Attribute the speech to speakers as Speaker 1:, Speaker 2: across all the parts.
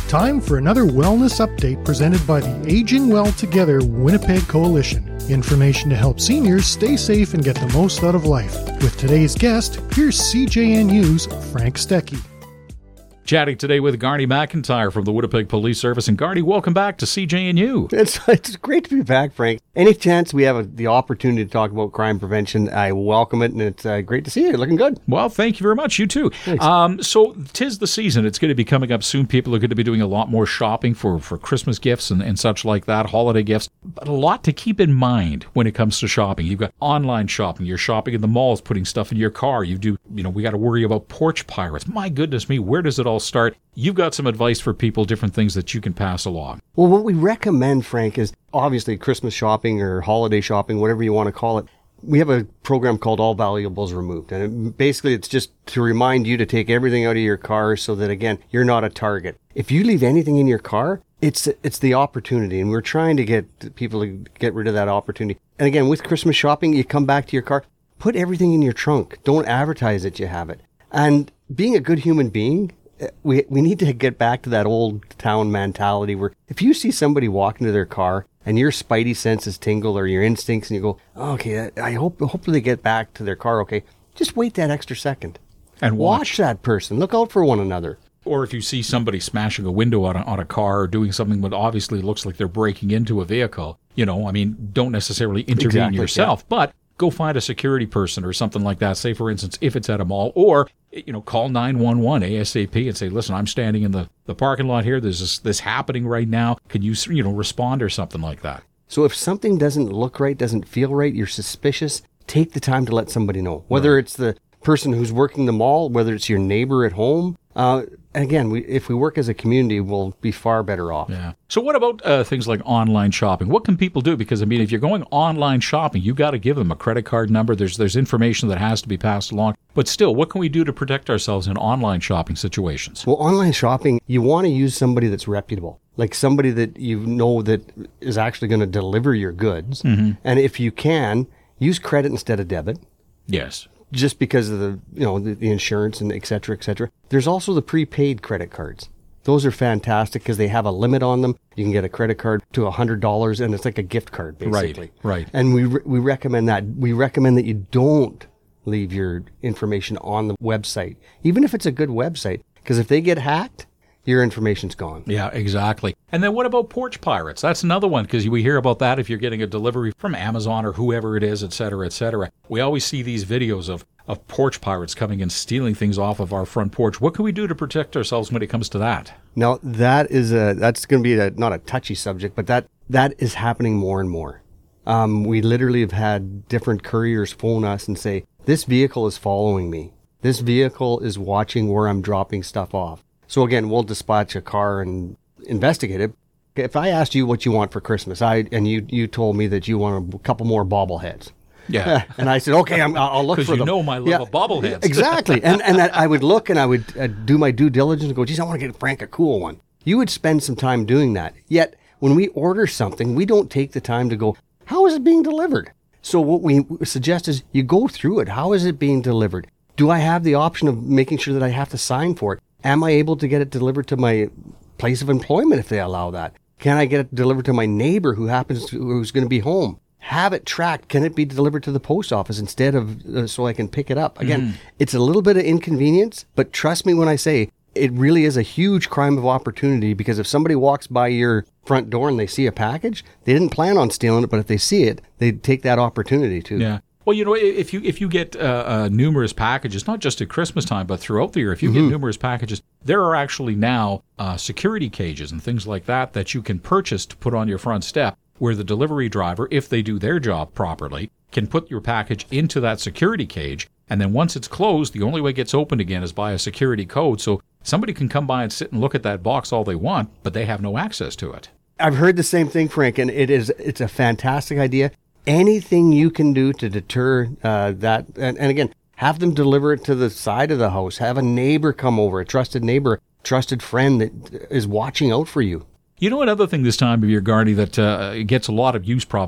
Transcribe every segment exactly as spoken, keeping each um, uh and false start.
Speaker 1: Time for another wellness update presented by the Aging Well Together Winnipeg Coalition. Information to help seniors stay safe and get the most out of life. With today's guest, here's C J N U's Frank Stecky.
Speaker 2: Chatting today with Garney McIntyre from the Winnipeg Police Service. And Garney, welcome back to C J N U.
Speaker 3: It's, it's great to be back, Frank. Any chance we have a, the opportunity to talk about crime prevention, I welcome it, and it's uh, great to see you. Looking good.
Speaker 2: Well, thank you very much. You too. Um, so, 'tis the season. It's going to be coming up soon. People are going to be doing a lot more shopping for, for Christmas gifts and, and such like that, holiday gifts. But a lot to keep in mind when it comes to shopping. You've got online shopping. You're shopping in the malls, putting stuff in your car. You do, you know, we got to worry about porch pirates. My goodness me, where does it all start? You've got some advice for people, different things that you can pass along.
Speaker 3: Well, what we recommend, Frank, is obviously Christmas shopping or holiday shopping, whatever you want to call it. We have a program called All Valuables Removed. And it, basically, it's just to remind you to take everything out of your car so that, again, you're not a target. If you leave anything in your car, it's it's the opportunity. And we're trying to get people to get rid of that opportunity. And again, with Christmas shopping, you come back to your car, put everything in your trunk. Don't advertise that you have it. And being a good human being, We we need to get back to that old town mentality where if you see somebody walk into their car and your spidey senses tingle or your instincts and you go, oh, okay, I hope hopefully they get back to their car, okay, just wait that extra second.
Speaker 2: And
Speaker 3: watch.
Speaker 2: watch
Speaker 3: that person. Look out for one another.
Speaker 2: Or if you see somebody smashing a window on a, on a car or doing something that obviously looks like they're breaking into a vehicle, you know, I mean, don't necessarily intervene
Speaker 3: Exactly,
Speaker 2: yourself,
Speaker 3: yeah.
Speaker 2: but go find a security person or something like that. Say, for instance, if it's at a mall, or, you know, call nine one one ASAP and say, listen, I'm standing in the, the parking lot here. There's this, this happening right now. Can you, you know, respond or something like that?
Speaker 3: So if something doesn't look right, doesn't feel right, you're suspicious, take the time to let somebody know. Whether
Speaker 2: Right.
Speaker 3: it's the person who's working the mall, whether it's your neighbor at home. Uh, and again, we, if we work as a community, we'll be far better off.
Speaker 2: Yeah. So what about uh, things like online shopping? What can people do? Because, I mean, if you're going online shopping, you got to give them a credit card number. There's there's information that has to be passed along. But still, what can we do to protect ourselves in online shopping situations?
Speaker 3: Well, online shopping, you want to use somebody that's reputable, like somebody that you know that is actually going to deliver your goods. Mm-hmm. And if you can, use credit instead of debit.
Speaker 2: Yes.
Speaker 3: Just because of the, you know, the, the insurance and et cetera, et cetera. There's also the prepaid credit cards. Those are fantastic because they have a limit on them. You can get a credit card to one hundred dollars and it's like a gift card, basically.
Speaker 2: Right, right.
Speaker 3: And we re- we recommend that. We recommend that you don't leave your information on the website, even if it's a good website, because if they get hacked, your information's gone.
Speaker 2: Yeah, exactly. And then what about porch pirates? That's another one, because we hear about that if you're getting a delivery from Amazon or whoever it is, et cetera, et cetera. We always see these videos of, of porch pirates coming and stealing things off of our front porch. What can we do to protect ourselves when it comes to that?
Speaker 3: Now, that is a, that's going to be a, not a touchy subject, but that, that is happening more and more. Um, we literally have had different couriers phone us and say, this vehicle is following me. This vehicle is watching where I'm dropping stuff off. So again, we'll dispatch a car and investigate it. If I asked you what you want for Christmas, I and you you told me that you want a couple more bobbleheads.
Speaker 2: Yeah.
Speaker 3: And I said, okay, I'm, I'll look for them.
Speaker 2: Because you know my love
Speaker 3: Yeah,
Speaker 2: of bobbleheads.
Speaker 3: Exactly. And and I would look and I would uh, do my due diligence and go, geez, I want to get Frank a cool one. You would spend some time doing that. Yet when we order something, we don't take the time to go, how is it being delivered? So what we suggest is you go through it. How is it being delivered? Do I have the option of making sure that I have to sign for it? Am I able to get it delivered to my place of employment if they allow that? Can I get it delivered to my neighbor who happens to, who's going to be home? Have it tracked. Can it be delivered to the post office instead of uh, so I can pick it up? Again, mm. It's a little bit of inconvenience, but trust me when I say it really is a huge crime of opportunity, because if somebody walks by your front door and they see a package, they didn't plan on stealing it, but if they see it, they take that opportunity to.
Speaker 2: Yeah. Well, you know, if you if you get uh, uh, numerous packages, not just at Christmas time, but throughout the year, if you mm-hmm. get numerous packages, there are actually now uh, security cages and things like that that you can purchase to put on your front step, where the delivery driver, if they do their job properly, can put your package into that security cage. And then once it's closed, the only way it gets opened again is by a security code. So somebody can come by and sit and look at that box all they want, but they have no access to it.
Speaker 3: I've heard the same thing, Frank, and it is it's a fantastic idea. Anything you can do to deter uh, that, and, and again, have them deliver it to the side of the house. Have a neighbor come over, a trusted neighbor, trusted friend that is watching out for you.
Speaker 2: You know, another thing this time of year, Garney, that uh, gets a lot of use probably is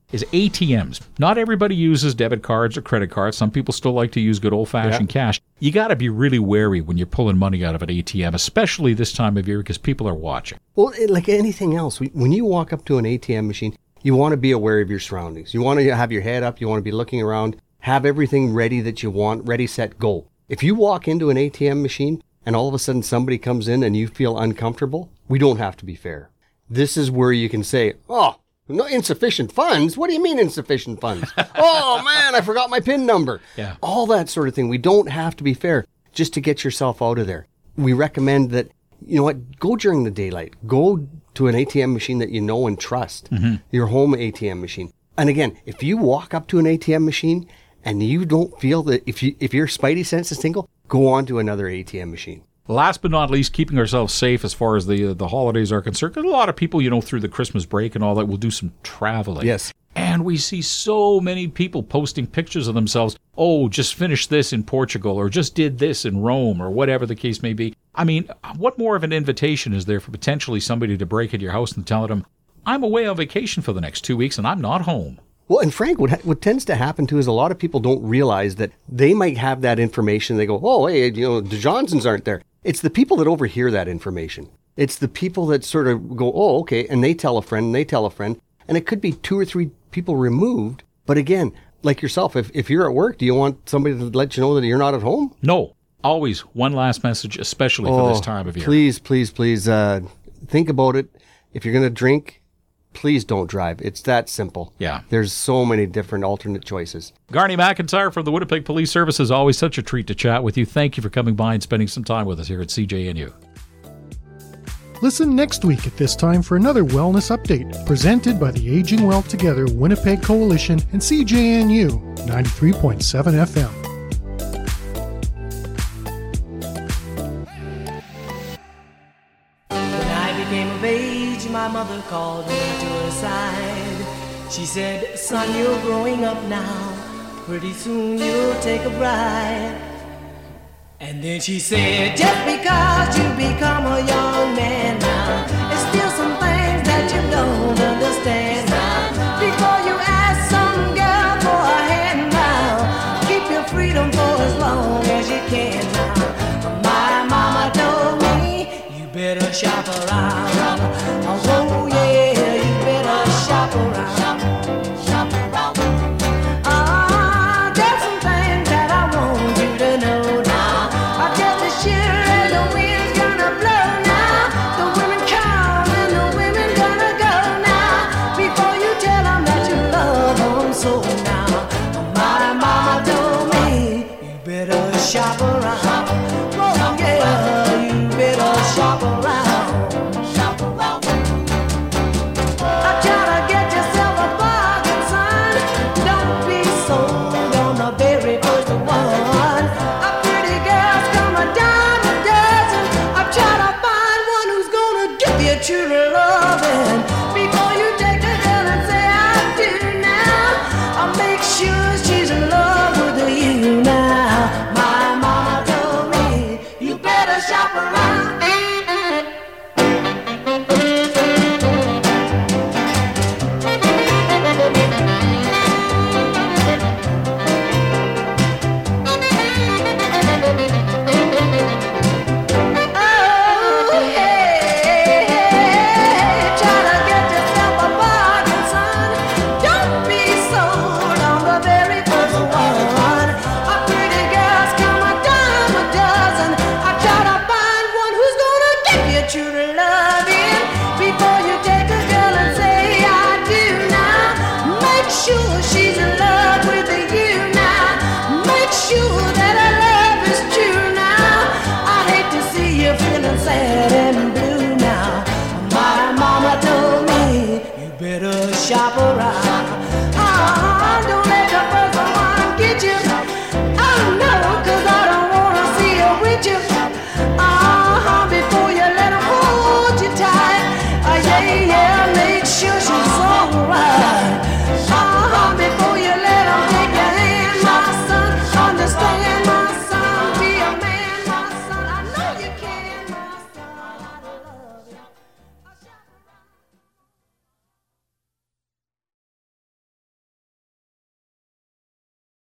Speaker 2: is A T Ms. Not everybody uses debit cards or credit cards. Some people still like to use good old-fashioned
Speaker 3: Yeah.
Speaker 2: cash. You got to be really wary when you're pulling money out of an A T M, especially this time of year because people are watching.
Speaker 3: Well, it, like anything else, we- when you walk up to an A T M machine, you want to be aware of your surroundings. You want to have your head up. You want to be looking around. Have everything ready that you want. Ready, set, go. If you walk into an A T M machine and all of a sudden somebody comes in and you feel uncomfortable, we don't have to be fair. This is where you can say, oh, no insufficient funds? What do you mean insufficient funds? Oh, man, I forgot my PIN number.
Speaker 2: Yeah.
Speaker 3: All that sort of thing. We don't have to be fair just to get yourself out of there. We recommend that, you know what, go during the daylight. Go to an A T M machine that you know and trust, mm-hmm. your home A T M machine. And again, if you walk up to an A T M machine and you don't feel that, if you if your spidey senses tingle, go on to another A T M machine.
Speaker 2: Last but not least, keeping ourselves safe as far as the uh, the holidays are concerned. 'Cause a lot of people, you know, through the Christmas break and all that, will do some traveling.
Speaker 3: Yes.
Speaker 2: And we see so many people posting pictures of themselves. Oh, just finished this in Portugal, or just did this in Rome, or whatever the case may be. I mean, what more of an invitation is there for potentially somebody to break into your house and tell them, I'm away on vacation for the next two weeks and I'm not home?
Speaker 3: Well, and Frank, what, what tends to happen too is a lot of people don't realize that they might have that information. They go, oh, hey, you know, the Johnsons aren't there. It's the people that overhear that information. It's the people that sort of go, oh, okay, and they tell a friend, and they tell a friend, and it could be two or three people removed. But again, like yourself, if, if you're at work, do you want somebody to let you know that you're not at home?
Speaker 2: No. Always one last message, especially for this time of year.
Speaker 3: Please, please, please uh, think about it. If you're going to drink, please don't drive. It's that simple.
Speaker 2: Yeah.
Speaker 3: There's so many different alternate choices.
Speaker 2: Garney McIntyre from the Winnipeg Police Service, is always such a treat to chat with you. Thank you for coming by and spending some time with us here at C J N U.
Speaker 1: Listen next week at this time for another wellness update presented by the Aging Well Together Winnipeg Coalition and C J N U ninety-three point seven F M.
Speaker 4: When I became of age, my mother called me to her side. She said, son, you're growing up now. Pretty soon you'll take a bride. And then she said, just because you become a young man now, there's still some things that you don't understand now. Before you ask some girl for a hand now, keep your freedom for as long as you can now. My mama told me, you better shop around. Oh, yeah.